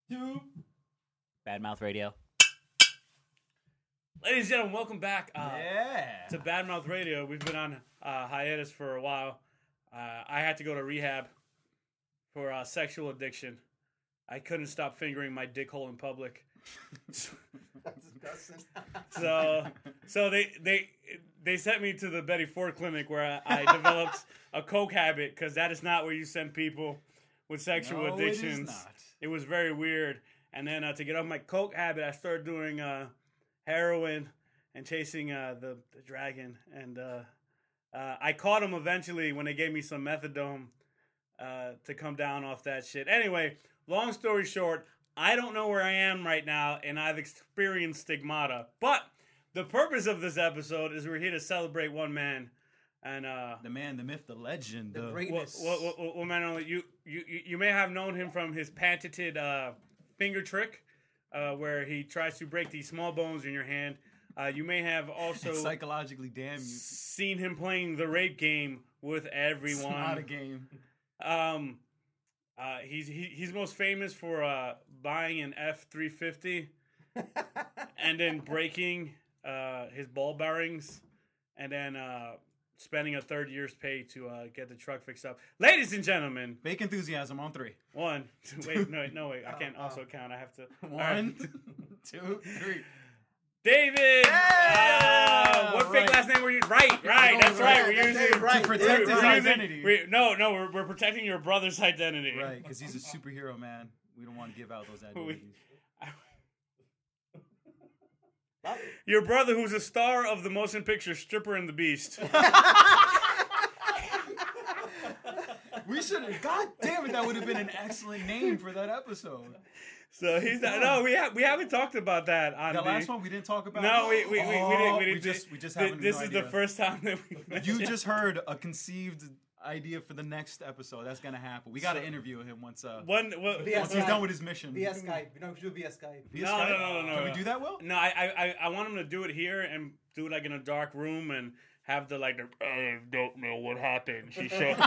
to Badmouth Radio. Ladies and gentlemen, welcome back to to Badmouth Radio. We've been on hiatus for a while. I had to go to rehab for sexual addiction. I couldn't stop fingering my dick hole in public. So they sent me to the Betty Ford Clinic where I developed a coke habit, because that is not where you send people with sexual addictions. It is not. It was very weird. And then to get off my coke habit, I started doing heroin and chasing the dragon. And I caught him eventually when they gave me some methadone to come down off that shit. Anyway, long story short, I don't know where I am right now, and I've experienced stigmata. But the purpose of this episode is we're here to celebrate one man. And The man, the myth, the legend, The the greatness. well, man, you may have known him from his patented finger trick, where he tries to break these small bones in your hand. You may have also psychologically damn you. seen him playing the rape game with everyone. It's not a game. He's most famous for buying an F-350 and then breaking his ball bearings, and then spending a third year's pay to get the truck fixed up. Ladies and gentlemen, Fake enthusiasm on 3. one, wait, no, wait, I can't also count. I have to. All 1, right. 2, 3. David. What fake right. last name were you? Right. That's right. We're using right. To protect his we're using- identity. we're protecting your brother's identity. Right, because he's a superhero, man. We don't want to give out those identities. Your brother, who's a star of the motion picture Stripper and the Beast. We should have. God damn it, that would have been an excellent name for that episode. So he's not. No, we haven't talked about that on The last one we didn't talk about. No, we didn't. We just haven't. This no is idea. the first time that we. You just heard a conceived idea for the next episode. That's gonna happen. We got to interview him once. One. Once he's done with his mission. Via Skype. You know, we should do via Skype. Via No, Skype? no. Can we do that, Will? No, I want him to do it here and do it like in a dark room and have the I don't know what happened. She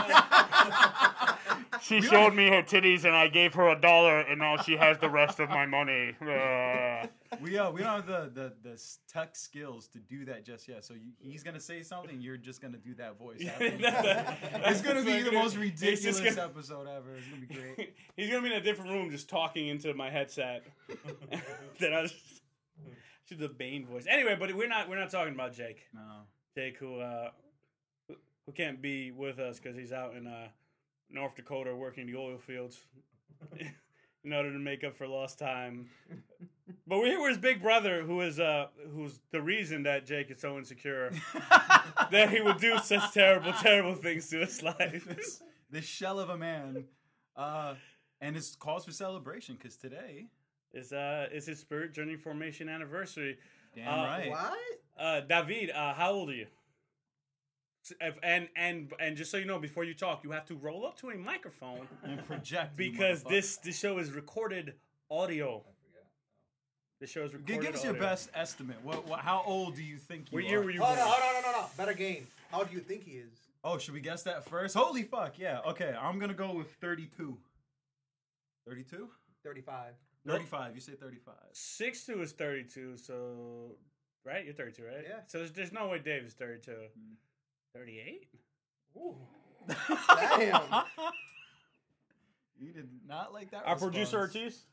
showed me her titties and I gave her $1 and now she has the rest of my money. We don't have the tech skills to do that just yet. So he's gonna say something, you're just gonna do that voice. It's gonna be the most ridiculous episode ever. It's gonna be great. He's gonna be in a different room just talking into my headset. Then I just the Bane voice. Anyway, but we're not talking about Jake. No. Jake, who can't be with us because he's out in North Dakota working the oil fields in order to make up for lost time. But we're here with his big brother, who's the reason that Jake is so insecure that he would do such terrible things to his life. This shell of a man, and it's cause for celebration because today is his Spirit Journey Formation anniversary. Damn right. What? David, how old are you? And just so you know, before you talk, you have to roll up to a microphone And project you because motherfucker. this show is recorded audio. This show is recorded. Give us your audio. best estimate. How old do you think you What are? year were you Oh, born? no. Better game. How do you think he is? Oh, should we guess that first? Holy fuck, yeah. Okay, I'm gonna go with 32. 32? 35. 35. You say 35. 6'2" is 32, so right? You're 32, right? Yeah. So there's no way Dave is 32. 38? Ooh. Damn. You did not like that. Our response. producer Ortiz?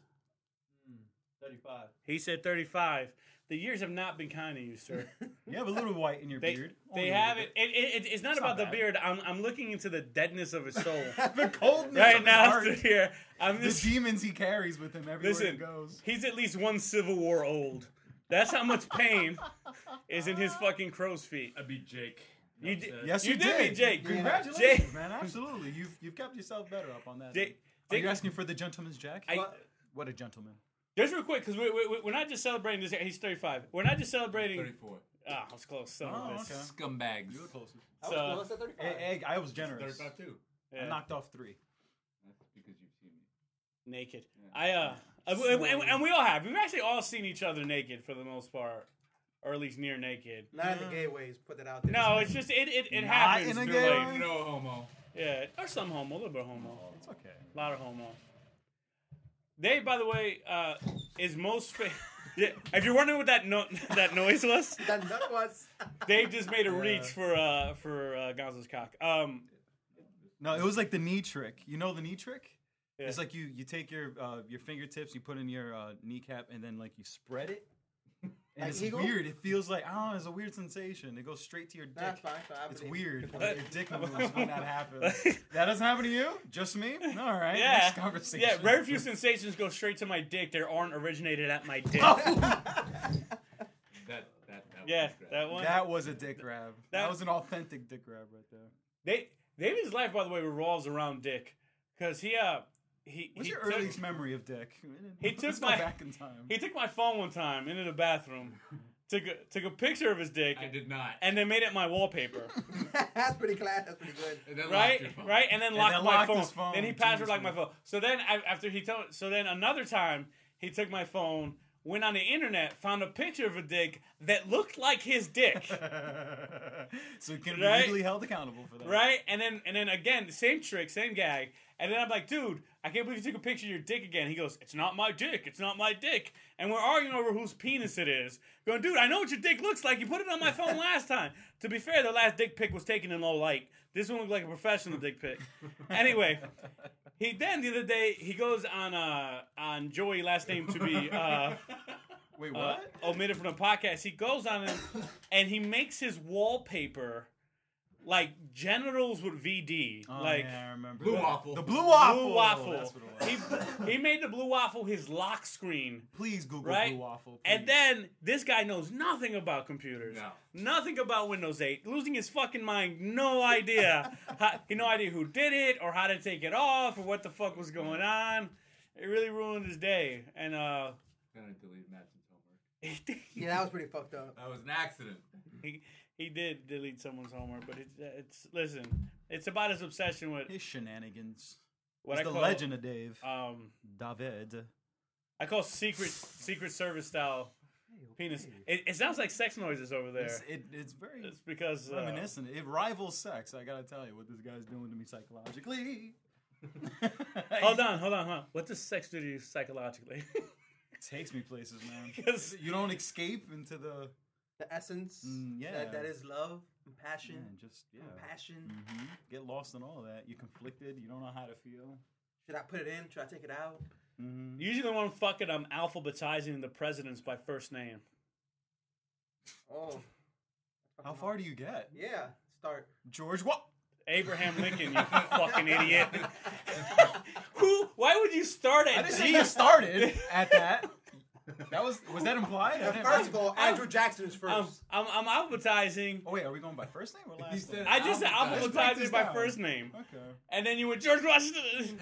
35. He said 35. The years have not been kind to you, sir. You have a little white in your beard. They Only a have little it. It's not It's about not the bad. beard. I'm looking into the deadness of his soul. bit. The coldness right of now, his heart. here. I'm The just demons he carries with him everywhere he listen. goes. He's at least one Civil War old. That's how much pain is in his fucking crow's feet. I beat Jake. You did. Yes, you you did, did. me, Jake. Congratulations, Jake. man. Absolutely. You've kept yourself better up on that. Jake- Are you Jake- asking for the gentleman's jack? I- What a gentleman. Just real quick, because we're not just celebrating this. He's 35. We're not just celebrating. 34. Ah, I was close. Son of a Oh, bitch. okay. Scumbags. You were closest. I So- was close at 35. Egg, I was generous. 35 too. Yeah. I knocked off 3. That's because you've seen me. Naked. Yeah. And we all have. We've actually all seen each other naked for the most part, or at least near naked. Not in the gay ways. Put that out there. No, it's just it Not happens. in a through gay life. way? No homo. Yeah, or some homo, a little bit of homo, It's okay. a lot of homo. Dave, by the way, is most. Yeah, if you're wondering what that that noise was, That nut was. Dave just made a reach for Gonzo's cock. No, it was like the knee trick. You know the knee trick? Yeah. It's like you take your fingertips, you put in your kneecap, and then like you spread it. And Like it's eagle? weird. It feels like, I don't know, it's a weird sensation. It goes straight to your dick. That's fine. It's weird. What? Like, your dick moves when that happens. That doesn't happen to you? Just me? All right. Yeah. Next conversation. Yeah, very few sensations go straight to my dick. They aren't originated at my dick. That Yeah, was great. that one. That was a dick grab. That- That was an authentic dick grab right there. David's life, by the way, revolves around dick, because he What's your took- earliest memory of dick? He took Let's go my- back in time. He took my phone one time into the bathroom, took a picture of his dick, I did not. and then made it my wallpaper. That's pretty class. That's pretty good. And then Right, locked your phone. right, and then And locked then my locked phone. his phone. Then he password locked my Jesus. phone. So then after he told, so then another time he took my phone, went on the internet, found a picture of a dick that looked like his dick. So you can Right? be legally held accountable for that. Right? And then again, the same trick, same gag. And then I'm like, dude, I can't believe you took a picture of your dick again. He goes, it's not my dick. It's not my dick. And we're arguing over whose penis it is. Going, dude, I know what your dick looks like. You put it on my phone last time. To be fair, the last dick pic was taken in low light. This one looked like a professional dick pic. Anyway, he then the other day, he goes on Joey, last name to be Wait, what? omitted from the podcast. He goes on him and he makes his wallpaper like genitals with VD. Oh, like yeah, I remember. Blue that. waffle. The blue waffle. Blue waffle. That's what it was. He made the blue waffle his lock screen. Please Google Right? blue waffle. And please. then this guy knows nothing about computers. No. Nothing about Windows 8. Losing his fucking mind. No idea. No idea who did it or how to take it off or what the fuck was going on. It really ruined his day. And Gonna delete Madsen's homework. Yeah, that was pretty fucked up. That was an accident. he did delete someone's homework, but it's listen, it's about his obsession with his shenanigans. what It's I the call legend of Dave. David. I call secret service style penis. It sounds like sex noises over there. It's very It's because reminiscent. It rivals sex. I gotta tell you what this guy's doing to me psychologically. Hold on. What does sex do to you psychologically? It takes me places, man. 'Cause- You don't escape into the The essence. yeah. That is love and passion. Passion. Get lost in all of that. You're conflicted. You don't know how to feel. Should I put it in? Should I take it out? Usually when I'm fucking, I'm alphabetizing the presidents by first name. Oh. How far do you get? Yeah. Start. George what? Abraham Lincoln, you fucking idiot. Why would you start at I didn't G? say you started at that. Was that implied? I didn't- First of all, Andrew Jackson is first. I'm alphabetizing. Oh wait, are we going by first name or last He name? said I just said Alphabetize. Let's break alphabetizing this by down. first name. Okay. And then you went George Washington.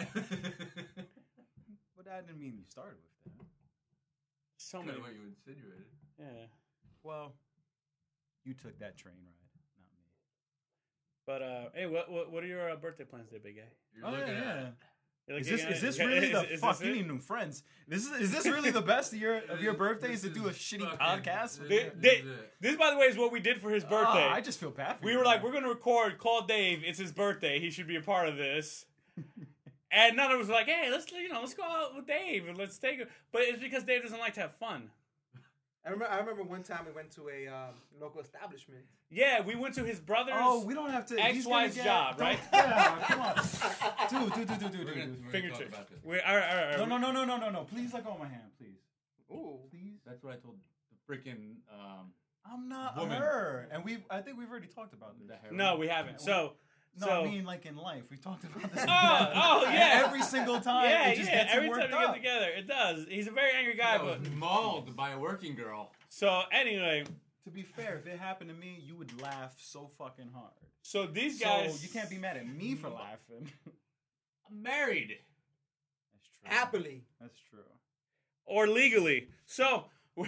But that didn't mean you started with that. So Kind many. of what you insinuated. Yeah. Well, you took that train ride, not me. But hey, what are your birthday plans, there, big guy? You're looking at it. You're like, Is this yeah, really the is fuck? this You it? need new friends. Is this really the best of your birthdays to do a shitty podcast? This, by the way, is what we did for his birthday. I just feel bad for We you, were like, man. we're gonna record. Call Dave. It's his birthday. He should be a part of this. And none of us were like, hey, let's go out with Dave and let's take it. But it's because Dave doesn't like to have fun. I remember one time we went to a local establishment. Yeah, we went to his brother's. Oh, we don't have to. he's gonna ex-wife's get- job, don't- right? Yeah, come on, dude. We're gonna Finger talk tip. about this. All right. No. Please let go of my hand, please. Ooh. Please. That's what I told the freaking I'm not Woman. her, and I think we've already talked about this. No, we haven't. So, No, I mean like in life. We've talked about this. oh yeah. Every single time, Yeah, it just gets every him time worked we get up. together, it does. He's a very angry guy, I was but mauled by a working girl. so anyway, To be fair, if it happened to me, you would laugh so fucking hard. so these guys. So you can't be mad at me for laughing. I'm married. That's true. Happily. That's true. or legally. So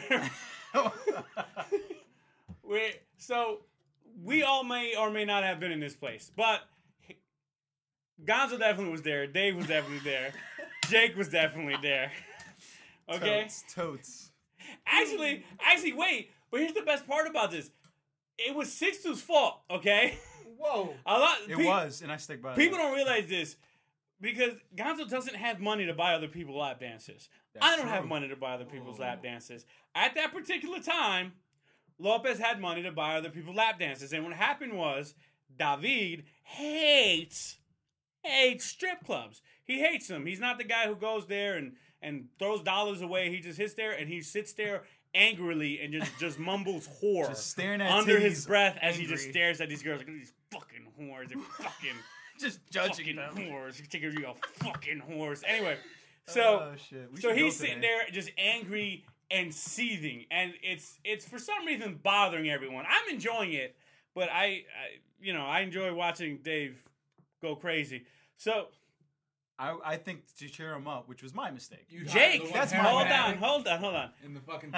we all may or may not have been in this place, but Gonzo definitely was there. Dave was definitely there. Jake was definitely there. Okay. Totes. Actually, wait. But here's the best part about this. It was 6'2's fault. Okay. Whoa. A lot. It was, and I stick by People that. don't realize this. because Gonzo doesn't have money to buy other people lap dances. That's I don't have true. money to buy other people's lap dances. At that particular time, Lopez had money to buy other people's lap dances. And what happened was, David hates strip clubs. He hates them. He's not the guy who goes there and throws dollars away. He just sits there and he sits there angrily and just mumbles whore Just staring at under his titties, breath as he angry. just stares at these girls like, these fucking whores. They're fucking... Just fucking judging them. whores. Take you a fucking whores. Anyway, so Oh, shit. We so should go he's sitting today. there just angry and seething, and it's for some reason bothering everyone. I'm enjoying it, but I enjoy watching Dave go crazy. So I think to cheer him up, which was my mistake. You Jake, the one that's my heroin bad. addict hold on. in the fucking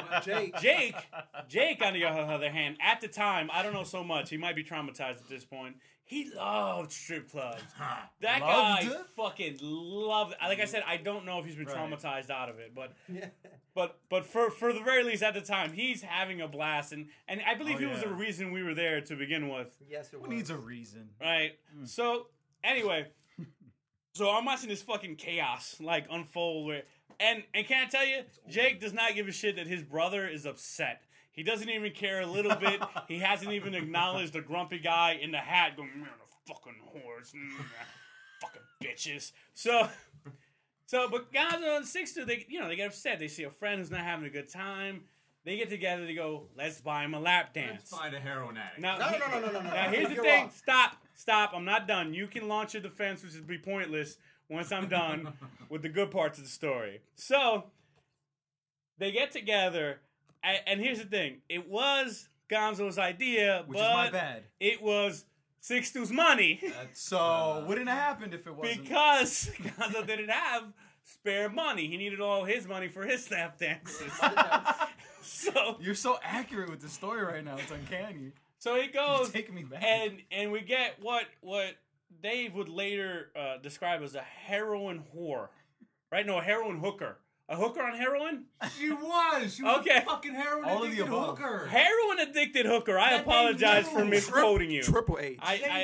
Jake, on the other hand, at the time, I don't know so much. He might be traumatized at this point. He loved strip clubs. That guy Loved it? fucking loved it. Like I said, I don't know if he's been Right. traumatized out of it, but for the very least at the time, he's having a blast, and I believe Oh, he was the yeah. reason we were there to begin with, Yes, it was. Who needs a reason? right? So anyway, so I'm watching this fucking chaos like unfold, and can I tell you, Jake does not give a shit that his brother is upset. He doesn't even care a little bit. He hasn't even acknowledged the grumpy guy in the hat going, man, the fucking whores, fucking bitches. So, but Gonzo and Sixto, they get upset. They see a friend who's not having a good time. They get together. They go, let's buy him a lap dance. Let's find a heroin addict. Now, No. Now here's the You're thing. off. Stop. I'm not done. You can launch your defense, which would be pointless once I'm done with the good parts of the story. So they get together, and here's the thing. It was Gonzo's idea, Which but is my bad. it was Sixto's money So wouldn't have happened if it wasn't. because Gonzo didn't have spare money. He needed all his money for his lap dances. So You're so accurate with the story right now. It's uncanny. he You're goes. taking me back. And we get what Dave would later describe as a heroin whore, right? No, a heroin hooker. A hooker on heroin? She was. She was Okay. a fucking heroin All of the addicted above. hooker. Heroin addicted hooker. I That they apologize for knew. misquoting you. Triple H.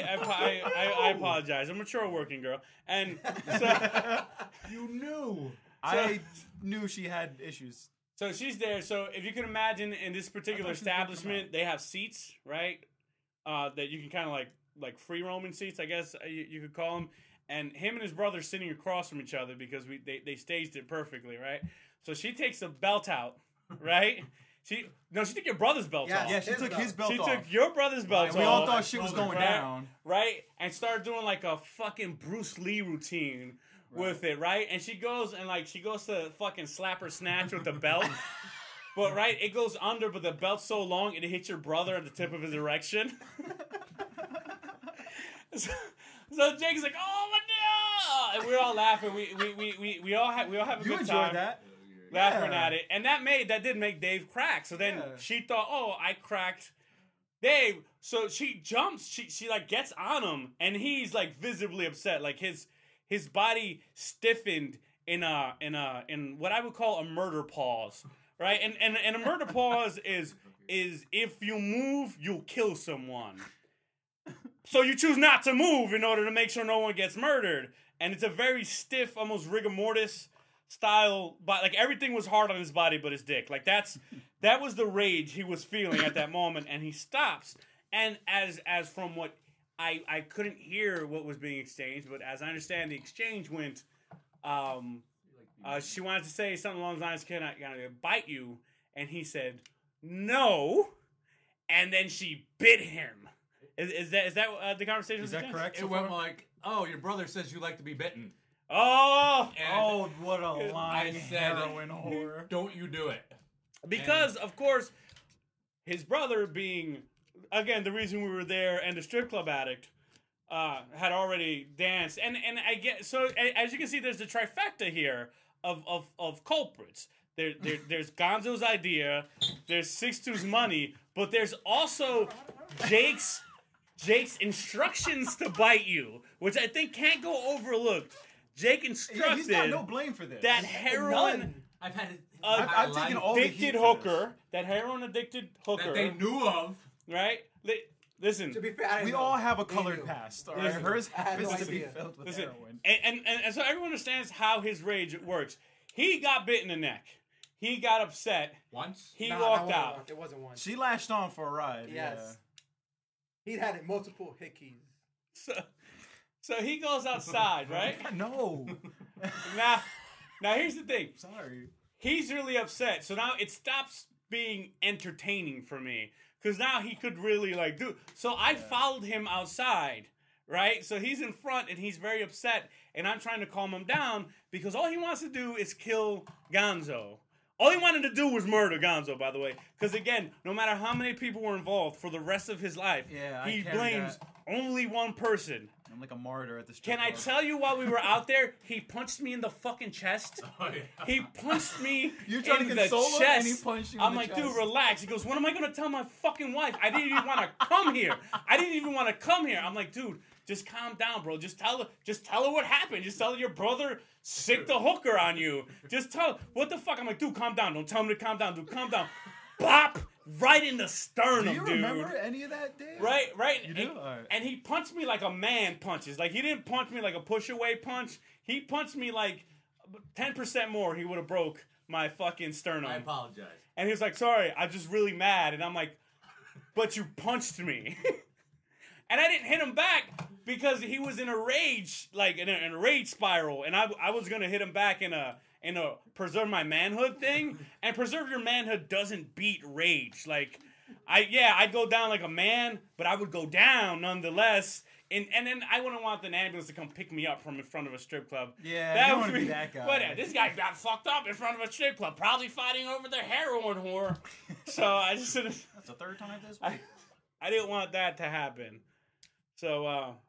I apologize. I'm a mature working girl, and so You knew. I knew she had issues. so she's there. So if you can imagine, in this particular I thought she was gonna come establishment, they have seats, right? That you can kind of like free roaming seats, I guess you could call them. And him and his brother sitting across from each other because they staged it perfectly, right? So she takes the belt out, right? She took your brother's belt Yes. off. Yeah, she His took belt. his belt She off. took your brother's belt And off. we all thought shit was going right? down. Right? And started doing like a fucking Bruce Lee routine with it, right? And she goes to fucking slap her snatch with the belt. But right, it goes under, but the belt's so long it hits your brother at the tip of his erection. So Jake's like, "Oh my god!" And we're all laughing. We all have a You good enjoyed time that. laughing Yeah. at it, and that did make Dave crack. So then Yeah. she thought, "Oh, I cracked Dave." So she jumps. She like gets on him, and he's like visibly upset. Like his body stiffened in what I would call a murder pause, right? And a murder pause is if you move, you'll kill someone. So you choose not to move in order to make sure no one gets murdered. And it's a very stiff, almost rigor mortis style, but like everything was hard on his body but his dick. Like that was the rage he was feeling at that moment, and he stops. And as from what I couldn't hear what was being exchanged, but as I understand the exchange went, she wanted to say something along the lines, can I bite you? And he said, no. And then she bit him. Is that the conversation? Is that correct? It so went far? like, oh, your brother says you like to be bitten. Oh, And Oh, what a lying I said, heroin whore. don't you do it. because of course, his brother being, again, the reason we were there, and the strip club addict, had already danced, and I get so as you can see, there's the trifecta here of culprits. There's Gonzo's idea, there's Sixto's money, but there's also Jake's instructions to bite you, which I think can't go overlooked. Jake Yeah, instructed he's got no blame for this. that heroin I've had it. I've taken all the heat addicted for hooker, that heroin addicted hooker, that they knew of. right? Listen, To be fair, I didn't We know. all have a They colored knew. past. All right? Listen, Hers I had no happens to be idea. filled with listen, heroin. and so everyone understands how his rage works. He got bit in the neck. He got upset. Once? He Nah, that walked wasn't out. one. It wasn't one. She lashed on for a ride. Yes. He had multiple hickeys. So he goes outside, right? Yeah. No. Now here's the thing. Sorry. He's really upset. So now it stops being entertaining for me because now he could really like do. So I followed him outside, right? So he's in front and he's very upset, and I'm trying to calm him down because all he wants to do is kill Gonzo. All he wanted to do was murder Gonzo, by the way. Because again, no matter how many people were involved for the rest of his life, Yeah, I he carry blames that. only one person. I'm like a martyr at the strip Can I club. tell you while we were out there, he punched me in the fucking chest. Oh, yeah. He punched me You're trying in to the console him, chest. and he punched you in I'm the like, chest. dude, relax. He goes, what am I going to tell my fucking wife? I didn't even want to come here. I didn't even want to come here. I'm like, dude, just calm down, bro. Just tell her what happened. Just tell her your brother sicked the hooker on you. Just tell her, what the fuck? I'm like, dude, calm down. Don't tell me to calm down, dude. Calm down. Bop! Right in the sternum, Do you dude. remember any of that, Dave? Right. You do? And, All right. and he punched me like a man punches. Like, he didn't punch me like a push-away punch. He punched me like 10% more. He would have broke my fucking sternum. I apologize. And he was like, sorry, I'm just really mad. And I'm like, but you punched me. And I didn't hit him back because he was in a rage, like in a rage spiral. And I was going to hit him back in a preserve my manhood thing. And preserve your manhood doesn't beat rage. Like, I'd go down like a man, but I would go down nonetheless. And then I wouldn't want an ambulance to come pick me up from in front of a strip club. Yeah, you don't wanna be that guy. But this guy got fucked up in front of a strip club, probably fighting over the heroin whore. So I just didn't. That's the third time this week. I didn't want that to happen. So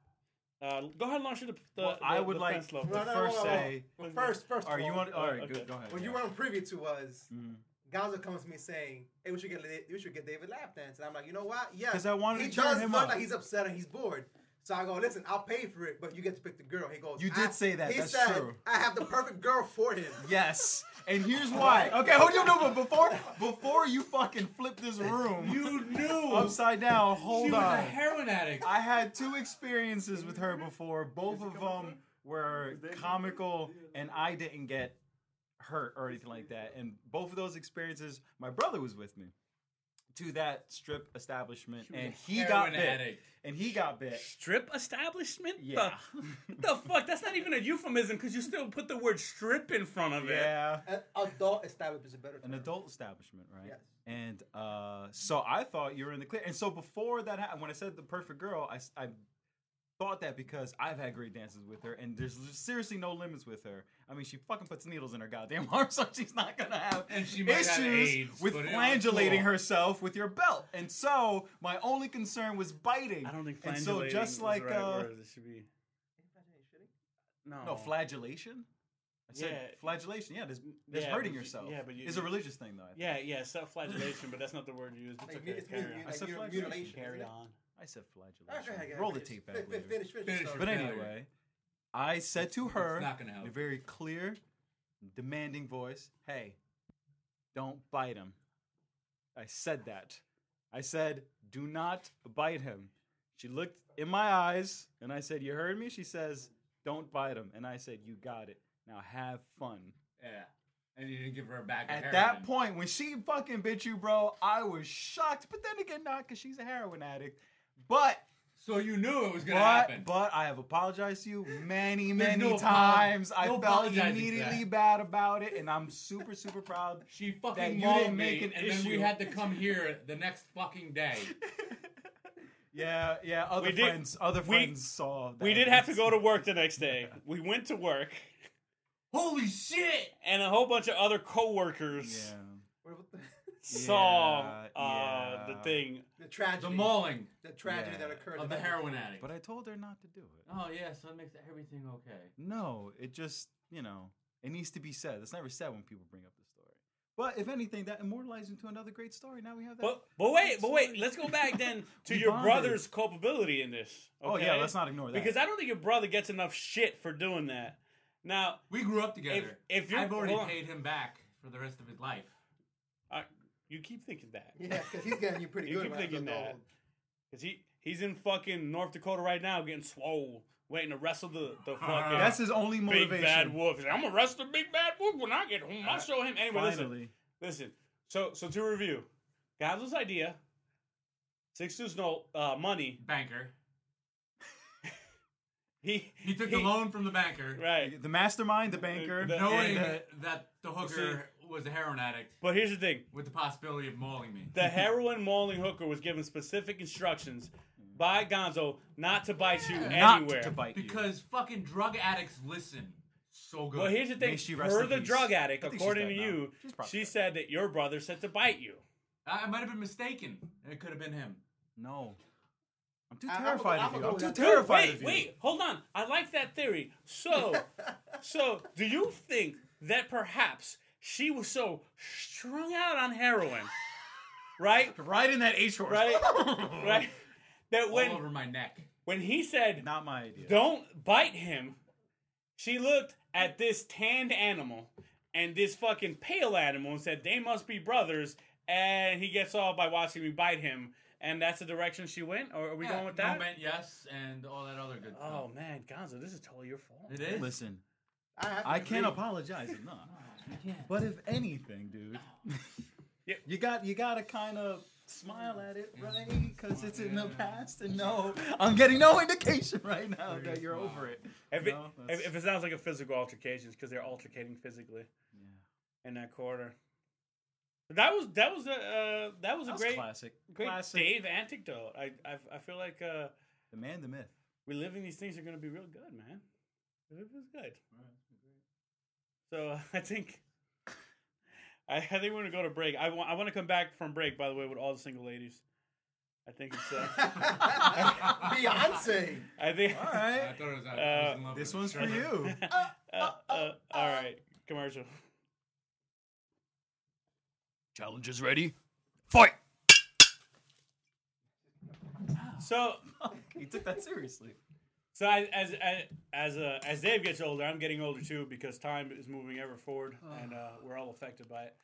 go ahead and launch the Well, I would like fence low. to No, no, first no, no. say. Well, first. All right, you want? All right, Okay. good. Go ahead. What you yeah. went on preview to was Mhm. Gonzo comes to me saying, "Hey, we should get David lap dance," and I'm like, you know what? Yeah, 'Cause I wanted he to cheer does him look up. like he's upset and he's bored. So I go, listen, I'll pay for it, but you get to pick the girl. He goes, You did say that. He That's said, true. I have the perfect girl for him. Yes, and here's why. Okay, hold on, no, but before you fucking flip this room You knew upside down, she hold was on. a heroin addict. I had 2 experiences with her before. Both of them were comical, and I didn't get hurt or anything like that. And both of those experiences, my brother was with me to that strip establishment, and he got Heroin bit. addict. And he got bit. Strip establishment? Yeah. The fuck? That's not even a euphemism because you still put the word strip in front of it. Yeah. An adult establishment is a better term. An adult establishment, right? Yes. And so I thought you were in the clear. And so before that happened, when I said the perfect girl, I thought that because I've had great dances with her, and there's seriously no limits with her. I mean, she fucking puts needles in her goddamn arm, so she's not gonna have And she might have issues AIDS, with but, you know, flagellating cool. herself with your belt. And so my only concern was biting. I don't think And flagellating so just is like the right word. It should be no flagellation. I said Yeah. flagellation. Yeah, there's Yeah, hurting but you- yourself. yeah, but you- it's a religious thing, though. I think. Yeah, self-flagellation, but that's not the word you used. It's Like, okay. it's Carry mu- on. I like said mu- flagellation. mutilation. Carry isn't it? on. I said Okay, flagellation. okay, Roll the finish. tape back Finish, later. finish the Finish story. But Failure. anyway, I said to her It's not gonna in help. a very clear, demanding voice, "Hey, don't bite him." I said that. I said, "Do not bite him." She looked in my eyes, and I said, "You heard me?" She says, "Don't bite him." And I said, "You got it. Now have fun." Yeah. And you didn't give her a bag of At heroin. that point, when she fucking bit you, bro, I was shocked. But then again, not because she's a heroin addict. But So you knew it was gonna happen. But I have apologized to you many, There's many no times. no I felt apologizing for immediately that. bad about it, and I'm super, super proud. She that fucking you mauled didn't make me, an and then we issue. had to come here the next fucking day. Yeah. Other We did- friends saw. That. We did have to go to work the next day. We went to work, Holy shit! and a whole bunch of other coworkers Yeah. What the- saw Yeah. the thing. The tragedy. The mauling The tragedy Yeah. that occurred. of the the night heroin before. addict. But I told her not to do it. Oh yeah, so it makes everything okay. No, it just it needs to be said. It's never said when people bring up the story. But if anything, that immortalized into another great story. Now we have that. But wait, let's go back then to We your bonded. brother's culpability in this. Oh yeah, okay? let's not ignore that. Because I don't think your brother gets enough shit for doing that. Now, We grew up together. if you're- I've already hold on. paid him back for the rest of his life. you keep thinking that. Yeah, because he's getting you pretty You good. keep when I thinking was that. old. Because He's in fucking North Dakota right now getting swole, waiting to wrestle the fucking That's his only motivation. big bad wolf. He's like, I'm gonna wrestle the big bad wolf when I get home. I'll show him. Anyway, Finally. listen. So to review, Gonzo's idea, 6 Deuce no money. Banker. He took the loan from the banker, right. The mastermind, the banker. knowing and, that the hooker was a heroin addict, But here's the thing: with the possibility of mauling me. the heroin mauling hooker was given specific instructions by Gonzo not to bite you not anywhere. to bite you. Because fucking drug addicts listen so good. Well, here's the thing: May she rest per in the peace. drug addict, I think according to she's dead now. you, She's probably she dead. said that your brother said to bite you. I might have been mistaken. It could have been him. No. I'm too I'm terrified gonna of you. go I'm with too that. terrified of you. Wait, hold on. I like that theory. So do you think that perhaps she was so strung out on heroin, right? Right in that H horse. Right? Right? That All over my neck. when he said, Not my idea. don't bite him, she looked at this tanned animal and this fucking pale animal and said, they must be brothers, and he gets off by watching me bite him. And that's the direction she went? Or are we going with that? Moment, yes, and all that other good stuff. Oh, man, Gonzo, this is totally your fault. It is. Listen, have to I can't agree. apologize enough. You can't. But if anything, dude, Yeah. you got to kind of smile at it, right? Because it's in the past, and no, I'm getting no indication right now that you're over it. If No, that's- if it sounds like a physical altercation, it's because they're altercating physically in that quarter. But that was a That was great classic. great Classic. Dave anecdote. I feel like The man, the myth. reliving these things are going to be real good, man. It was good. So I think we're going to go to break. I want to come back from break, by the way, with all the single ladies. I think it's Beyonce. I think All I right. thought it was, I was in love This with one's for Trevor. you. all right, commercial. Challenges ready? Fight! So He took that seriously. So as Dave gets older, I'm getting older too because time is moving ever forward, and we're all affected by it.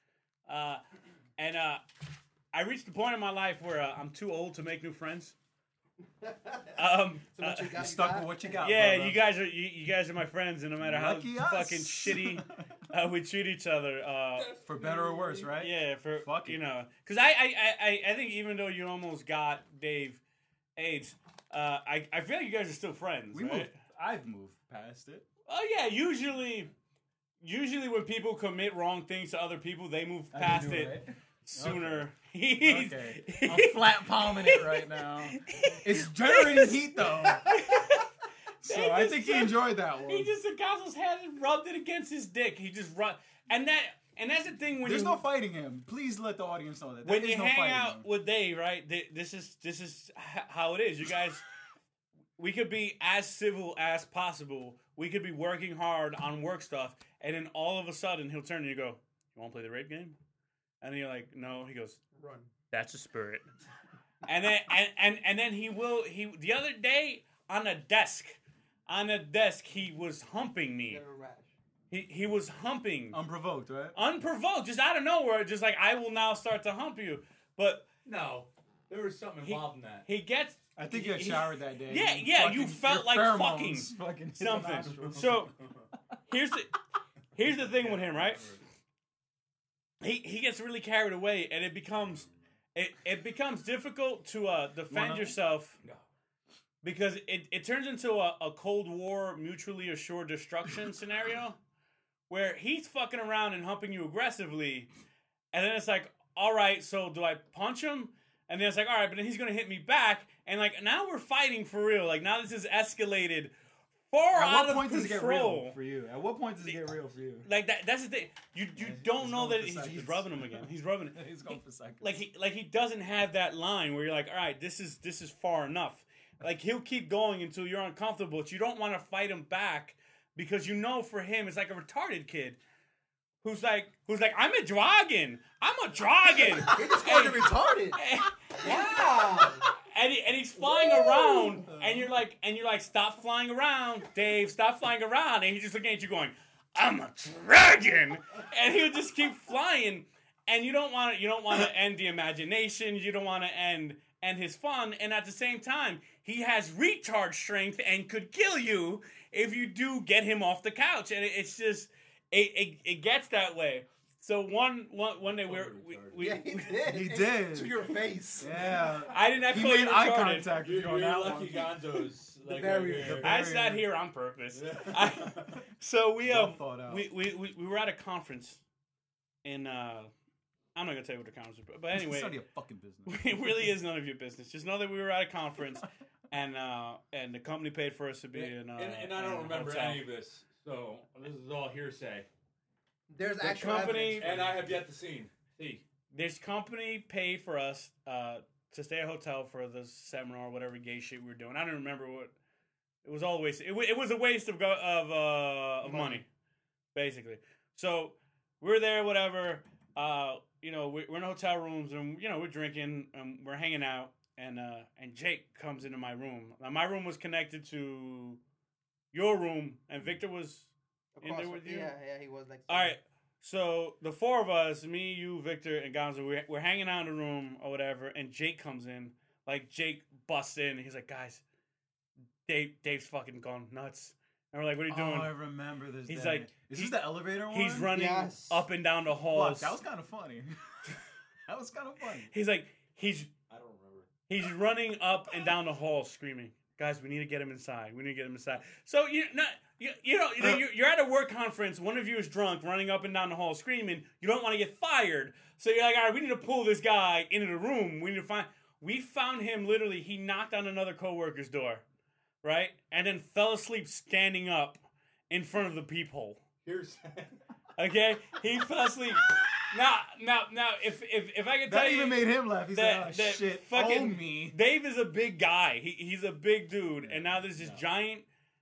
I reached the point in my life where I'm too old to make new friends. So what you got? Stuck with what you got. Yeah, brother. you guys are my friends, and no matter how Lucky us. fucking shitty we treat each other, For better or worse, right? yeah, for Fuck it. you know, because I think even though you almost got Dave AIDS, I feel like you guys are still friends. We right? moved. I've moved past it. Oh yeah, usually when people commit wrong things to other people, they move past it sooner. Okay. I'm flat palming it right now. It's generating heat though. So I think he enjoyed that one. He just Gonzo's head and rubbed it against his dick. He just rubbed, and that's the thing when There's you no fighting him. Please let the audience know that. when There you is no hang fighting out him. with Dave, right? This is how it is. You guys, we could be as civil as possible. We could be working hard on work stuff, and then all of a sudden he'll turn and you go, "You want to play the raid game?" And then you're like, "No." He goes, Run. "That's a spirit." And then and then he the other day on a desk he was humping me. Get a rash. He was humping Unprovoked, right? unprovoked, just out of nowhere, just like I will now start to hump you. But No, there was something involved in that. he gets I think you had showered that day. Yeah, You yeah, you fucking- felt your like pheromones fucking hit the something. nostrils. So here's the thing with him, right? He gets really carried away, and it becomes difficult to defend Wanna- yourself No. because it turns into a Cold War mutually assured destruction scenario where he's fucking around and humping you aggressively, and then it's like, all right, so do I punch him? And then it's like, all right, but then he's gonna hit me back, and like now we're fighting for real. Like now this is escalated far At out what of point does it get control. real for you? At what point does it get real for you? Like that's the thing. You don't he's know going that for he's seconds. rubbing him again. He's rubbing it. He's going for seconds. Like he doesn't have that line where you're like, all right, this is far enough. Like he'll keep going until you're uncomfortable, but you don't want to fight him back because you know for him it's like a retarded kid who's like I'm a dragon. He just called you retarded. Wow. And he's flying around, and you're like, stop flying around, Dave, stop flying around, and he's just looking at you going, I'm a dragon, and he'll just keep flying, and you don't want to end the imagination, you don't want to end and his fun, and at the same time, he has recharge strength and could kill you if you do get him off the couch. And it's just, it gets that way. So one day we he did to your face. Yeah, I didn't he actually made eye contact with you on You're that lucky one. Gonzo's like barrier. I sat here on purpose. So we Well thought out. we were at a conference in I'm not gonna tell you what the conference was, but anyway, It's none of your fucking business. it really is none of your business. Just know that we were at a conference, and the company paid for us to be in. and I don't remember any of this, so this is all hearsay. There's The actual company- evidence. And I have yet to see. This company paid for us to stay at a hotel for the seminar or whatever gay shit we were doing. I don't remember what. It was all a waste. It was a waste of money, basically. So we're there, whatever. We're in hotel rooms and we're drinking and we're hanging out. And Jake comes into my room. Now my room was connected to your room, and Victor was in there with you. Yeah, he was like. All right. So the four of us, me, you, Victor, and Gonzo, we're hanging out in the room or whatever, and Jake comes in. Like, Jake busts in, and he's like, guys, Dave's fucking gone nuts. And we're like, what are you doing? Oh, I remember this. He's day. like, is this the elevator one? He's running Yes. up and down the halls. Fuck, that was kind of funny. That was kind of funny. He's like, I don't remember. he's running up and down the hall screaming, guys, we need to get him inside. We need to get him inside. So, you're at a work conference. One of you is drunk, running up and down the hall screaming. You don't want to get fired. So you're like, all right, we need to pull this guy into the room. We found him literally. He knocked on another coworker's door, right? And then fell asleep standing up in front of the peephole. Hearsay. Okay? He fell asleep. Now, if I could tell That you, even made him laugh. He that said, "Oh shit, fucking oh me." Dave is a big guy. He's a big dude, and now there's this giant,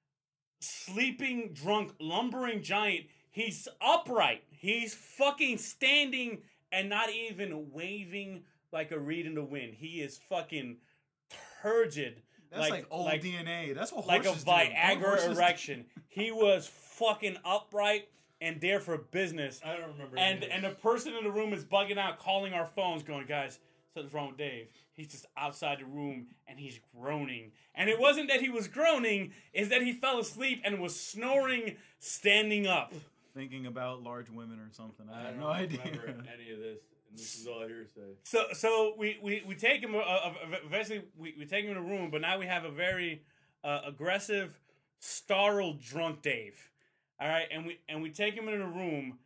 sleeping, drunk, lumbering giant. He's upright. He's fucking standing and not even waving like a reed in the wind. He is fucking turgid. That's like old DNA. That's what like a horses do. What Viagra horses do. erection. He was fucking upright and there for business. I don't remember. And the person in the room is bugging out, calling our phones, going, guys, something's wrong with Dave. He's just outside the room and he's groaning. And it wasn't that he was groaning, it's that he fell asleep and was snoring standing up. Thinking about large women or something. I I have don't no idea. remember any of this. And this is all hearsay. So we take him, eventually we take him in a room, but now we have a very aggressive, startled, drunk Dave. All right, and we take him in a room,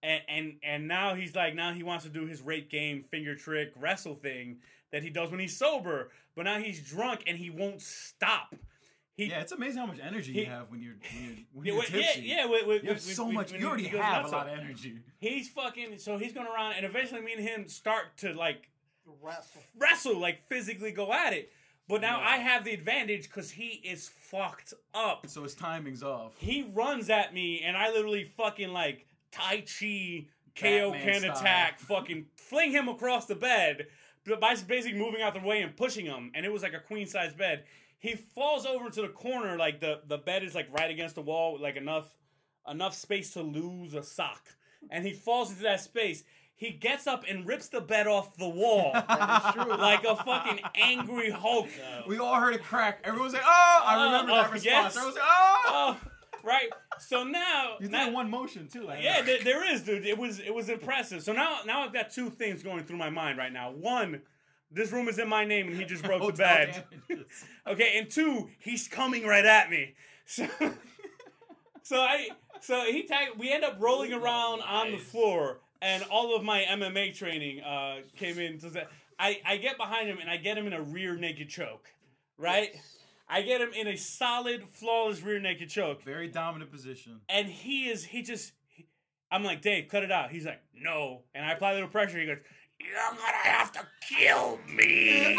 and now he's like, now he wants to do his rape game, finger trick, wrestle thing that he does when he's sober, but now he's drunk and he won't stop. Yeah, it's amazing how much energy you have when you're tipsy. Yeah. You have so much. You already goes have a nuts lot up. of energy. He's fucking. So he's going around, and eventually, me and him start to like Wrestle. like physically go at it. But now I have the advantage because he is fucked up. So his timing's off. He runs at me, and I literally fucking like Tai Chi, KO Batman can style. attack, fucking fling him across the bed by basically moving out the way and pushing him. And it was like a queen size bed. He falls over into the corner, like the bed is like right against the wall with like enough space to lose a sock. And he falls into that space. He gets up and rips the bed off the wall like a fucking angry Hulk. We all heard a crack. Everyone's like, "Oh!" I remember that response. yes. Everyone's like, "Oh!" Right. So now, You did it in one motion too. Like, yeah, there is, dude. It was impressive. So now I've got two things going through my mind right now. One, this room is in my name and he just broke the Hotel bed. damages. Okay, and two, he's coming right at me. So we end up rolling around on the floor, and all of my MMA training came in. I get behind him and I get him in a rear naked choke, right? Yes. I get him in a solid, flawless rear naked choke. Very dominant position. And I'm like, Dave, cut it out. He's like, no. And I apply a little pressure. He goes, you're gonna have to kill me.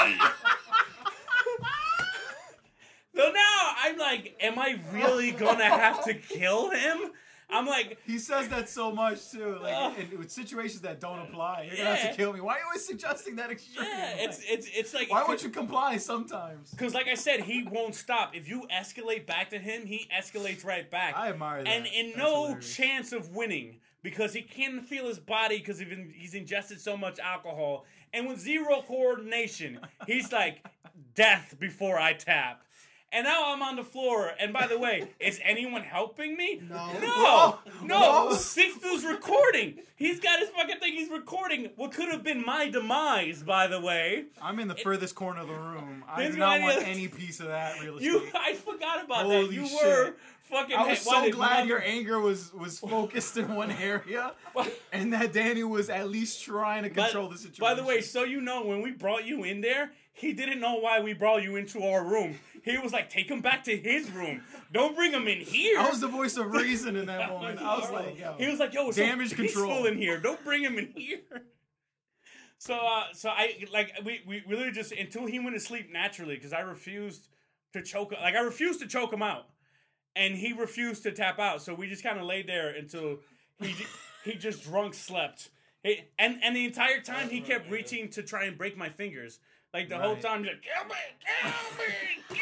So now I'm like, am I really gonna have to kill him? I'm like, he says that so much too. Like in situations that don't apply, you're gonna have to kill me. Why are you always suggesting that extreme? Yeah, it's like, why won't you comply sometimes? Because like I said, he won't stop. If you escalate back to him, he escalates right back. I admire that. And in That's no hilarious. chance of winning, because he can't feel his body because he's ingested so much alcohol. And with zero coordination, he's like, death before I tap. And now I'm on the floor. And by the way, is anyone helping me? No. Sixtu's recording. He's got his fucking thing. He's recording what could have been my demise, by the way. I'm in the furthest corner of the room. I do not want any piece of that real estate. I forgot about Holy that. You shit. were fucking... I was so glad your anger was focused in one area, and that Danny was at least trying to control the situation. By the way, so you know, when we brought you in there, he didn't know why we brought you into our room. He was like, take him back to his room. Don't bring him in here. I was the voice of reason in that moment. I was like, yo. He was like, yo, it's damage so control peaceful in here. Don't bring him in here. So I, like, we literally just, until he went to sleep naturally, because I refused to choke him out. And he refused to tap out. So we just kind of laid there until he just drunk slept. And the entire time he kept reaching to try and break my fingers. Like the whole time, he's like, kill me.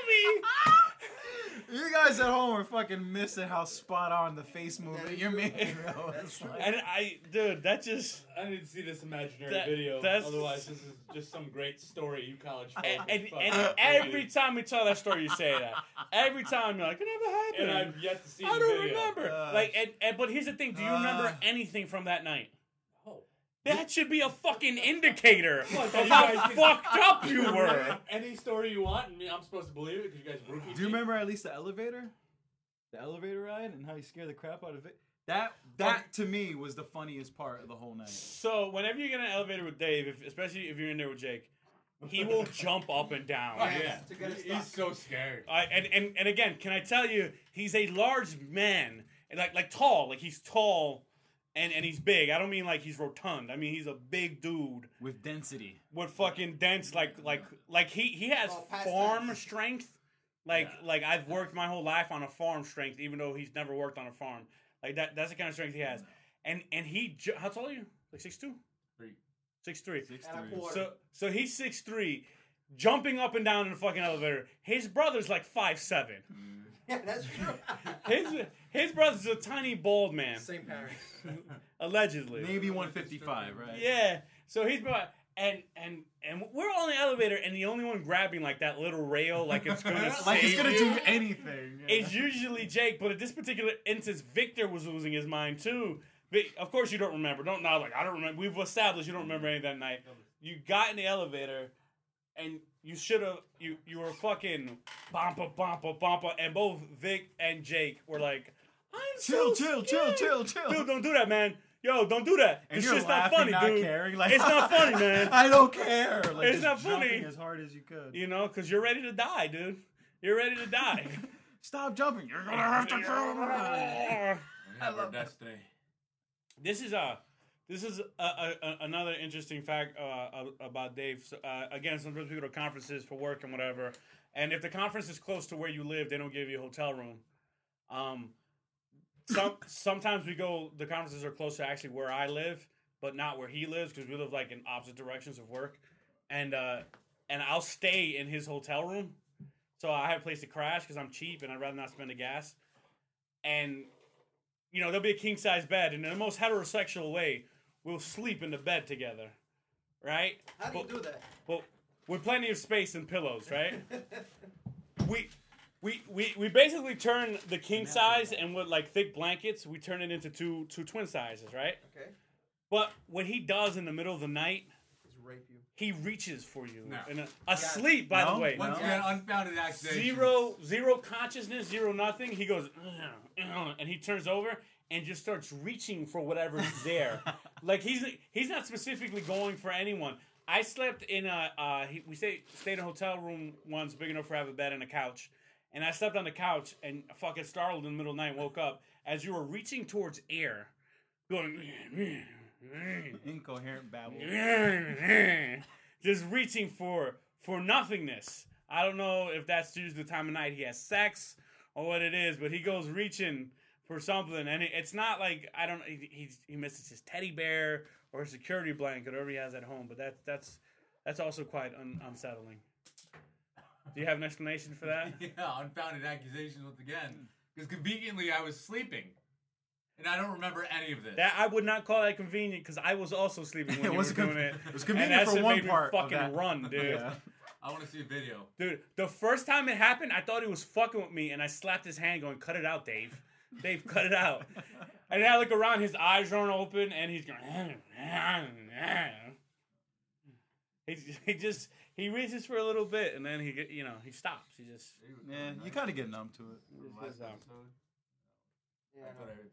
You guys at home are fucking missing how spot on the face movement you're making. And that just... I need to see this imaginary video. Otherwise, this is just some great story you college and every time we tell that story, you say that. Every time you're like, it never happened. And I've yet to see I the don't video. remember. But here's the thing. Do you remember anything from that night? Oh. That should be a fucking indicator Well, of how fucked up you were. Any story you want, and I'm supposed to believe it because you guys rookie. Do you remember at least the elevator? The elevator ride and how you scared the crap out of it? That to me was the funniest part of the whole night. So whenever you get in an elevator with Dave, especially if you're in there with Jake, he will jump up and down. Oh, yeah. He's so scared. And again, can I tell you, he's a large man, and like tall, like he's tall. And he's big. I don't mean like he's rotund. I mean he's a big dude with density. With fucking dense, like he has farm strength. Like I've worked my whole life on a farm strength, even though he's never worked on a farm. Like that's the kind of strength he has. And he, how tall are you? Like 6'2"? 6'3". So he's 6'3", jumping up and down in the fucking elevator. His brother's like 5'7". Yeah, that's true. His brother's a tiny bald man. Same parents. Allegedly. Maybe 155, right? Yeah. So he's and we're on the elevator, and the only one grabbing like that little rail, like it's gonna like save it's gonna you, do anything. Yeah. It's usually Jake, but at this particular instance, Victor was losing his mind too. Of course, you don't remember. Don't now like I don't remember. We've established you don't remember any that night. You got in the elevator, and you should have. You were fucking bumpa, and both Vic and Jake were like, "I'm chill. Dude, don't do that, man. Yo, don't do that. And It's you're just laughing, not funny, dude. caring, like, it's not funny, man. I don't care. Like, It's not funny. Jumping as hard as you could. You know, because you're ready to die, dude. You're ready to die. Stop jumping. You're gonna have to kill Our destiny. This is another interesting fact about Dave. So, again, sometimes we go to conferences for work and whatever, and if the conference is close to where you live, they don't give you a hotel room. Sometimes the conferences are close to actually where I live, but not where he lives because we live like in opposite directions of work, and I'll stay in his hotel room, so I have a place to crash because I'm cheap and I'd rather not spend the gas, and. You know, there'll be a king-size bed, and in the most heterosexual way, we'll sleep in the bed together, right? How do you do that? Well, with plenty of space and pillows, right? we basically turn the king size and with like thick blankets, we turn it into two twin sizes, right? Okay. But what he does in the middle of the night, Just rape you. he reaches for you. No. And asleep, by the way. Once again, unfounded accusations. Zero consciousness, zero nothing. He goes, and he turns over and just starts reaching for whatever's there. Like he's not specifically going for anyone. I slept in we stayed in a hotel room once, big enough for have a bed and a couch. And I slept on the couch and fucking startled in the middle of the night, woke up as you were reaching towards air, going incoherent babble. Just reaching for nothingness. I don't know if that's usually the time of night he has sex or what it is, but he goes reaching for something, and it's not like he misses his teddy bear or his security blanket, whatever he has at home. But that's also quite unsettling. Do you have an explanation for that? Yeah, unfounded accusations once again. Because conveniently I was sleeping. And I don't remember any of this. That I would not call that convenient because I was also sleeping when you were doing it. It was convenient for one part. Fucking run, dude. Yeah. I want to see a video. Dude, the first time it happened, I thought he was fucking with me, and I slapped his hand going, cut it out, Dave. Dave, cut it out. And then I look around, his eyes aren't open, and he's going, he reaches for a little bit, and then he stops. He just... Yeah, you kind of get numb to it. I thought I heard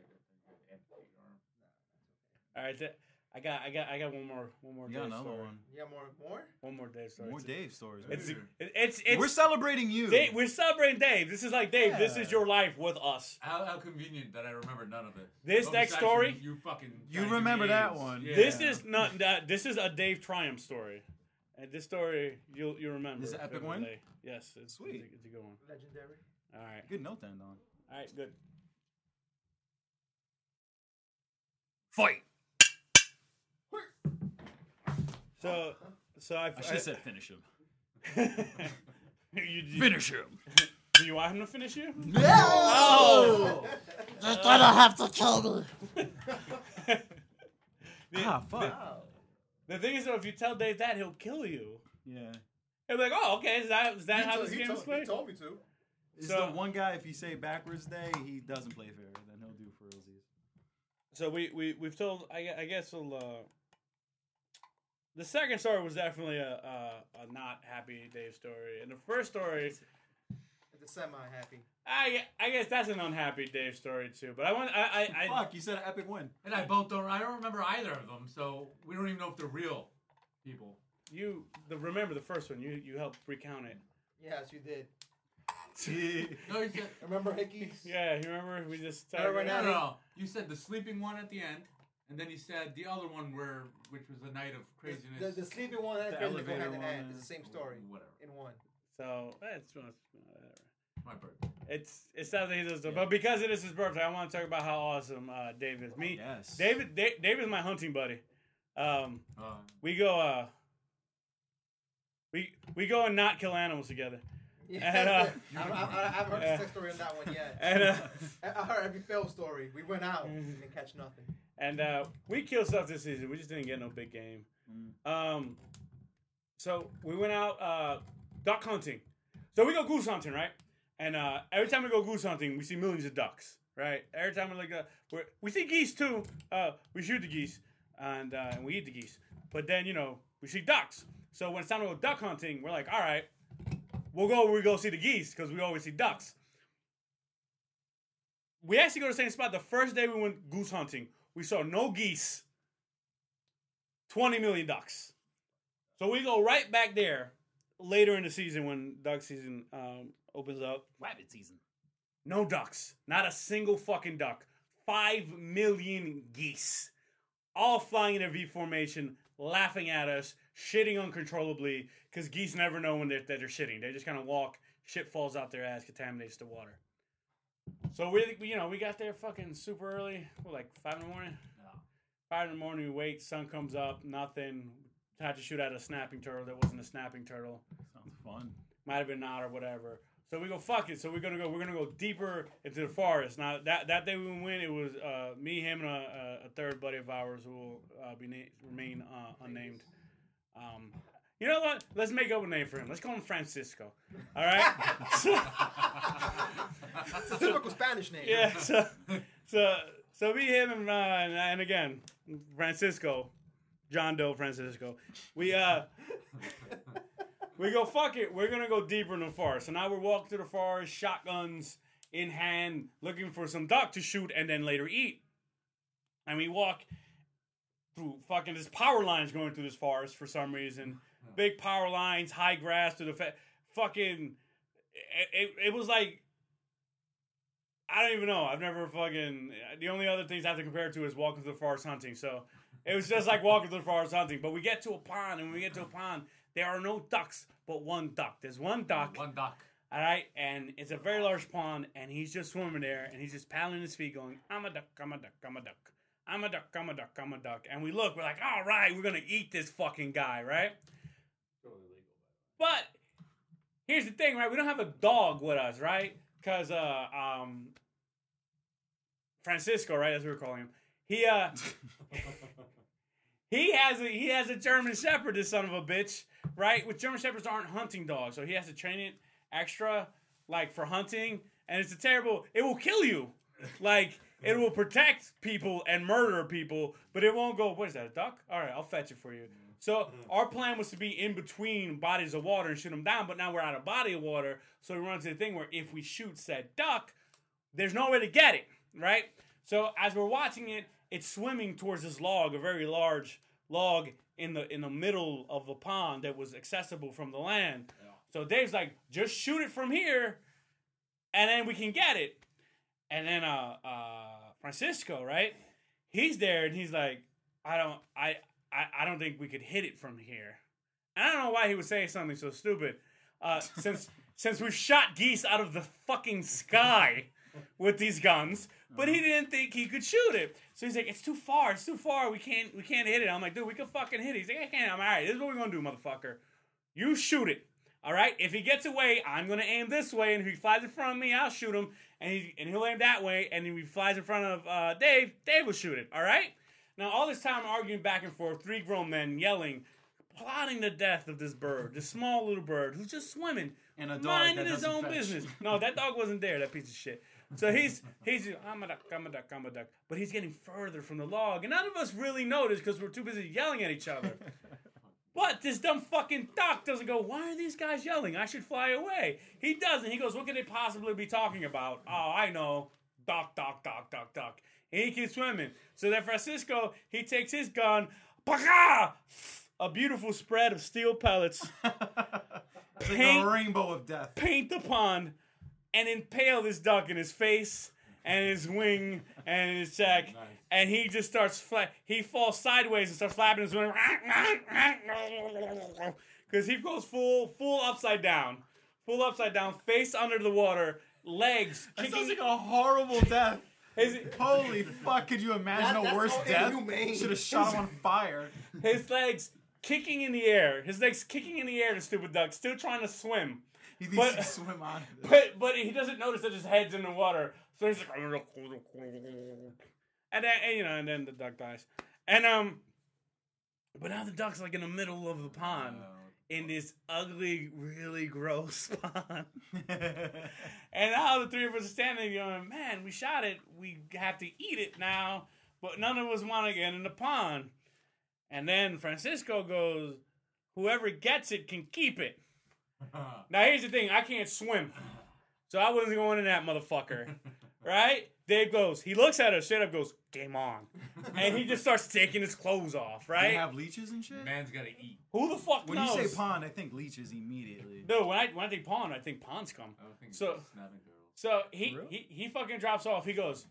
All right, I got one more You Dave got another story. one. You got more? One more Dave story. More Dave stories. It's We're celebrating you. We're celebrating Dave. This is like, Dave, this is your life with us. How convenient that I remember none of it. This next story, you remember that one. Yeah. This is not that. This is a Dave Triumph story, and this story you'll remember. This is an epic one? Yes, it's Sweet. It's a good one. Legendary. All right, Good note to end on. all right, good. Fight. So I should have said finish him. Finish him. Do you want him to finish you? No! Oh! You're gonna have to kill me. Fuck. The thing is, though, if you tell Dave that, he'll kill you. Yeah. He'll be like, "Oh, okay, is that how this game is played?" He told me to. It's So- the one guy, if you say backwards day, he doesn't play fair. Then he'll do for realsies. So we've told. I guess we'll. The second story was definitely a not happy Dave story, and the first story, It's a semi-happy. I guess that's an unhappy Dave story too. But I Fuck, you said an epic win. And I don't remember either of them, so we don't even know if they're real people. remember the first one. You helped recount it. Yes, you did. No, you said Remember Hickey's? Yeah, you remember we just no. You said the sleeping one at the end, and then you said the other one which was a night of craziness. The sleeping one and The the crazy go elevator hand in hand. one It's the same story Whatever. in one. So that's whatever. My birthday. It's sad that he does it, but because it is his birthday, I want to talk about how awesome Dave is. Yes. Dave is my hunting buddy. We go we go and not kill animals together. Yeah. I've heard the sex story on that one yet. And I heard every fail story. We went out and didn't catch nothing. and we killed stuff this season. We just didn't get no big game. So we went out duck hunting. So we go goose hunting, right? And every time we go goose hunting, we see millions of ducks, right? Every time we see geese too. We shoot the geese and we eat the geese. But then we see ducks. So when it's time to go duck hunting, we're like, all right, we'll go where we go see the geese because we always see ducks. We actually go to the same spot. The first day we went goose hunting, we saw no geese, 20 million ducks. So we go right back there later in the season when duck season opens up. Rabbit season. No ducks. Not a single fucking duck. 5 million geese. All flying in a V formation, laughing at us, shitting uncontrollably, because geese never know when they're shitting. They just kind of walk, shit falls out their ass, contaminates the water. So we got there fucking super early. What, like 5 in the morning? No. 5 in the morning, we wait, sun comes up, nothing. Had to shoot at a snapping turtle that wasn't a snapping turtle. Sounds fun. Might have been not or whatever. So we go, fuck it. So we're gonna go deeper into the forest. Now that day we went, it was me, him, and a third buddy of ours who will remain unnamed. You know what? Let's make up a name for him. Let's call him Francisco. All right. It's a typical Spanish name. Yeah. So me, him, and again Francisco, John Doe Francisco. We go, fuck it. We're going to go deeper in the forest. So now we're walking through the forest, shotguns in hand, looking for some duck to shoot and then later eat. And we walk through fucking, there's power lines going through this forest for some reason. Big power lines, high grass to the fucking, it was like, I don't even know. I've never fucking, the only other things I have to compare it to is walking through the forest hunting. So it was just like walking through the forest hunting. But we get to a pond, and when we get to a pond, there are no ducks, but one duck. There's one duck. One duck. All right? And it's a very large pond, and he's just swimming there, and he's just paddling his feet going, I'm a duck, I'm a duck, I'm a duck. I'm a duck, I'm a duck, I'm a duck. And we look, we're like, all right, we're going to eat this fucking guy, right? But here's the thing, right? We don't have a dog with us, right? Because Francisco, right, as we were calling him, he has a German Shepherd, this son of a bitch, right? Which German Shepherds aren't hunting dogs, so he has to train it extra, like, for hunting, and it's it will kill you. Like, it will protect people and murder people, but it won't go, what is that, a duck? All right, I'll fetch it for you. So our plan was to be in between bodies of water and shoot them down, but now we're out of body of water, so we run into the thing where if we shoot said duck, there's no way to get it, right? So as we're watching it, it's swimming towards this log, a very large log in the middle of a pond that was accessible from the land. Yeah. So Dave's like, just shoot it from here, and then we can get it. And then Francisco, right? He's there, and he's like, I don't think we could hit it from here. And I don't know why he would say something so stupid. Since we've shot geese out of the fucking sky with these guns, but he didn't think he could shoot it. So he's like, it's too far, we can't hit it. I'm like, dude, we can fucking hit it. He's like, I can't. I'm all right, this is what we're gonna do, motherfucker. You shoot it. All right? If he gets away, I'm gonna aim this way, and if he flies in front of me, I'll shoot him, and he'll aim that way, and if he flies in front of Dave will shoot it. All right? Now, all this time arguing back and forth, 3 grown men yelling, plotting the death of this bird, this small little bird who's just swimming, and a dog minding his own business. No, that dog wasn't there, that piece of shit. So he's I'm a duck. But he's getting further from the log, and none of us really noticed because we're too busy yelling at each other. But this dumb fucking duck doesn't go, why are these guys yelling? I should fly away. He doesn't. He goes, what could they possibly be talking about? Oh, I know. Duck. And he keeps swimming. So then Francisco, he takes his gun, a beautiful spread of steel pellets. It's like a rainbow of death. Paint the pond and impale this duck in his face and his wing and his check. Nice. And he just starts, he falls sideways and starts flapping his wing. Because he goes full upside down. Full upside down, face under the water, legs kicking. That sounds like a horrible death. Holy fuck, could you imagine a worse death? Should have shot him on fire. His legs kicking in the air. The stupid duck, still trying to swim. He needs to swim on it. But he doesn't notice that his head's in the water. So he's like, and then the duck dies. And but now the duck's like in the middle of the pond. In this ugly, really gross pond. And now the 3 of us are standing there going, man, we shot it. We have to eat it now. But none of us want to get in the pond. And then Francisco goes, whoever gets it can keep it. Now, here's the thing. I can't swim. So I wasn't going in that motherfucker. Right? Dave goes, he looks at us, straight up goes, game on. And he just starts taking his clothes off, right? Do you have leeches and shit? Man's gotta eat. Who the fuck when knows? When you say pond, I think leeches immediately. No, when I think pond, I think ponds come. I don't think snapping turtles. So he fucking drops off. He goes,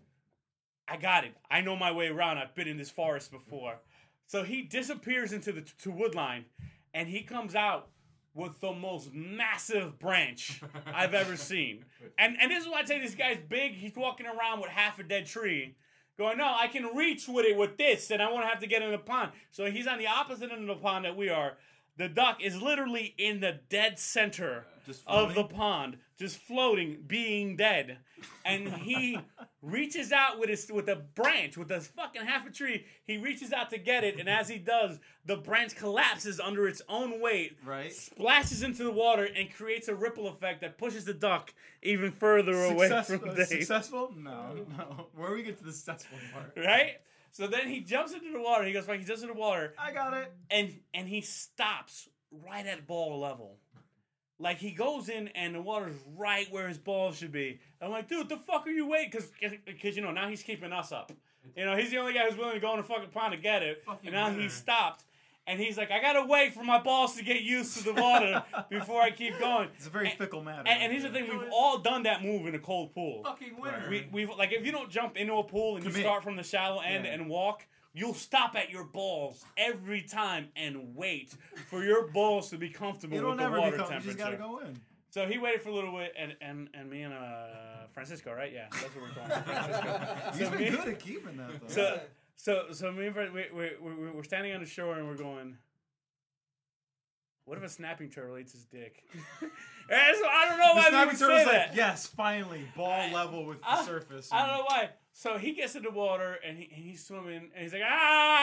I got it. I know my way around. I've been in this forest before. So he disappears into the wood line, and he comes out with the most massive branch I've ever seen. And this is why I say this guy's big. He's walking around with half a dead tree. Going, no, I can reach with it with this, and I won't have to get in the pond. So he's on the opposite end of the pond that we are. The duck is literally in the dead center of the pond, just floating, being dead. And he reaches out with a branch, with a fucking half a tree. He reaches out to get it, and as he does, the branch collapses under its own weight, splashes into the water, and creates a ripple effect that pushes the duck even further away from Dave. Successful? No. Where we get to the successful part? Right? So then he jumps into the water. He goes, he jumps into the water. I got it. And he stops right at ball level. Like, he goes in, and the water's right where his balls should be. I'm like, dude, the fuck are you waiting? Because now he's keeping us up. He's the only guy who's willing to go in the fucking pond to get it. And now he's stopped. And he's like, I gotta wait for my balls to get used to the water before I keep going. It's a very fickle matter. And here's the thing, we've all done that move in a cold pool. Fucking winner. We've like, if you don't jump into a pool and you start from the shallow end and walk, you'll stop at your balls every time and wait for your balls to be comfortable with the water temperature. You just gotta go in. So he waited for a little bit, and me and Francisco, right? Yeah, that's what we're calling Francisco. He's been good at keeping that, though. So me and we're standing on the shore, and we're going, what if a snapping turtle eats his dick? I don't know why we would say that. Yes, finally, ball level with the surface. I don't know why. So he gets in the water and he's swimming and he's like,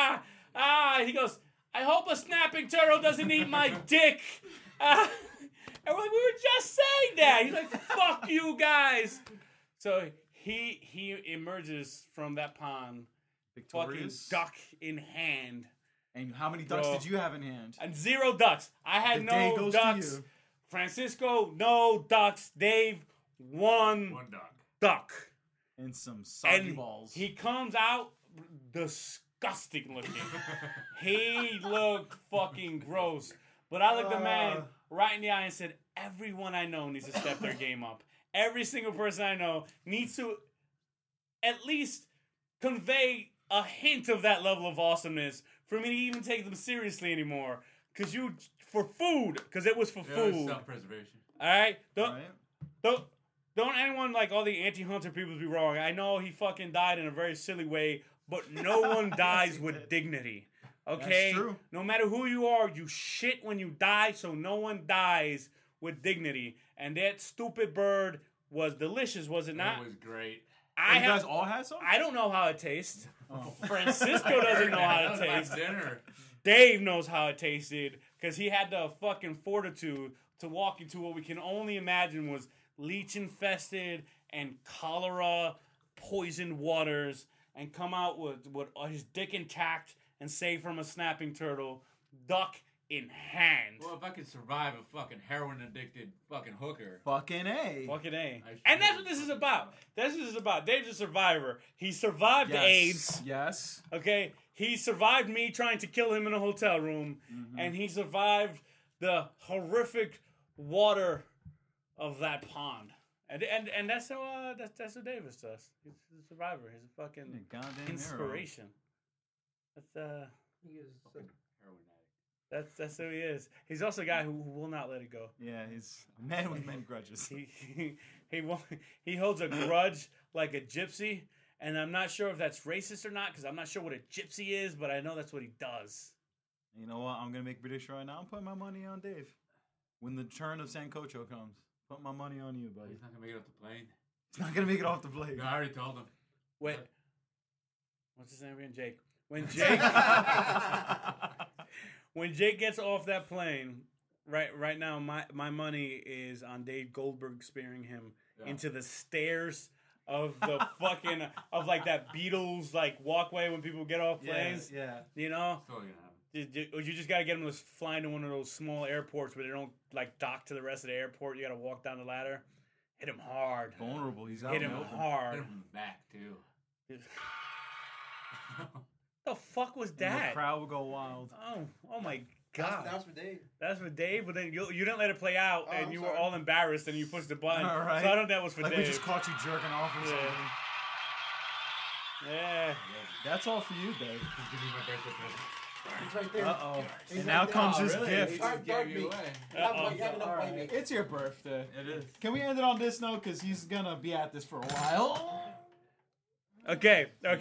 he goes, I hope a snapping turtle doesn't eat my dick. And we're like, we were just saying that. He's like, fuck you guys. So he emerges from that pond, Victorious. fucking duck in hand. And how many ducks did you have in hand? And 0 ducks. I had no ducks. Francisco, no ducks. Dave, one duck. And some soggy balls. He comes out disgusting looking. He looked fucking gross. But I looked the man right in the eye and said, everyone I know needs to step their game up. Every single person I know needs to at least convey a hint of that level of awesomeness for me to even take them seriously anymore. Because it was for food. Self-preservation. All right? Don't anyone, like all the anti-Hunter people, be wrong. I know he fucking died in a very silly way, but no one dies with dignity. Okay? That's true. No matter who you are, you shit when you die, so no one dies with dignity. And that stupid bird was delicious, was it not? That was great. You guys all had some? I don't know how it tastes. Francisco doesn't know how it tastes. Dinner. Dave knows how it tasted because he had the fucking fortitude to walk into what we can only imagine was leech-infested and cholera poisoned waters and come out with his dick intact and saved from a snapping turtle, duck in hand. Well, if I could survive a fucking heroin-addicted fucking hooker. Fucking A. Fucking A. And that's what this is about. That's what this is about. Dave's a survivor. He survived AIDS. Yes. Okay? He survived me trying to kill him in a hotel room. Mm-hmm. And he survived the horrific water of that pond. And that's how that's what Davis does. He's a survivor. He's a fucking goddamn inspiration. Hero. He is so Heroin addict. That's who he is. He's also a guy who will not let it go. Yeah, he's a man with many grudges. He holds a grudge like a gypsy, and I'm not sure if that's racist or not because I'm not sure what a gypsy is, but I know that's what he does. You know what? I'm gonna make a prediction right now. I'm putting my money on Dave. When the turn of Sancocho comes, put my money on you, buddy. He's not gonna make it off the plane. He's not gonna make it off the plane. No, I already told him. Wait, what's his name again? Jake. When Jake gets off that plane, right now my money is on Dave Goldberg spearing him into the stairs of the fucking of like that Beatles like walkway when people get off planes. Yeah. You know. It's totally gonna happen. You just gotta get them to fly into one of those small airports where they don't like dock to the rest of the airport. You gotta walk down the ladder, hit him hard. Vulnerable. He's out. Hit him hard. Hit him from the back too. The fuck was And that? the crowd will go wild. Oh my god. That was for Dave. That's for Dave, but then you didn't let it play out, Oh, and I'm you sorry. were all embarrassed, and you pushed the button. All right. So I don't think that was for Like Dave. we just caught you jerking off or something. Yeah. That's all for you, Dave. Just give me my birthday present. He's right there. Uh-oh. He's And right now there. comes Oh, his really? gift. He Dark gave you meat. away. You have enough white meat. It's your birthday. It is. Can we end it on this note? Because he's going to be at this for a while. Okay. Fuck.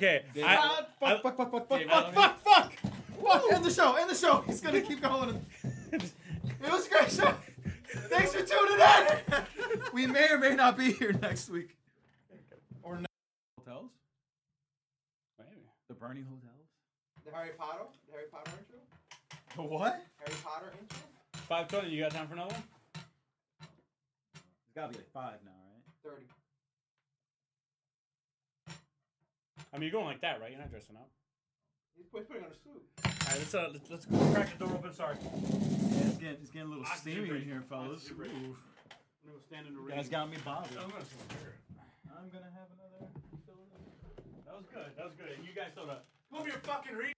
End the show. He's going to keep going. It was a great show. Thanks for tuning in. We may or may not be here next week. Or no. Hotels? Maybe. The Bernie Hotels? The Harry Potter intro. The what? Harry Potter intro. 5:20. You got time for another one? It's got to be like 5 now, right? 30. I mean, you're going like that, right? You're not dressing up. He's putting on a suit. All right, let's crack the door open. Sorry. Yeah, it's getting a little Oxygen steamy in break. here, fellas. Oxygen break. Ooh. I'm gonna stand in the You ring. guys got me bothered. I'm gonna smoke here. I'm going to have another. That was good. You guys thought Move your fucking read.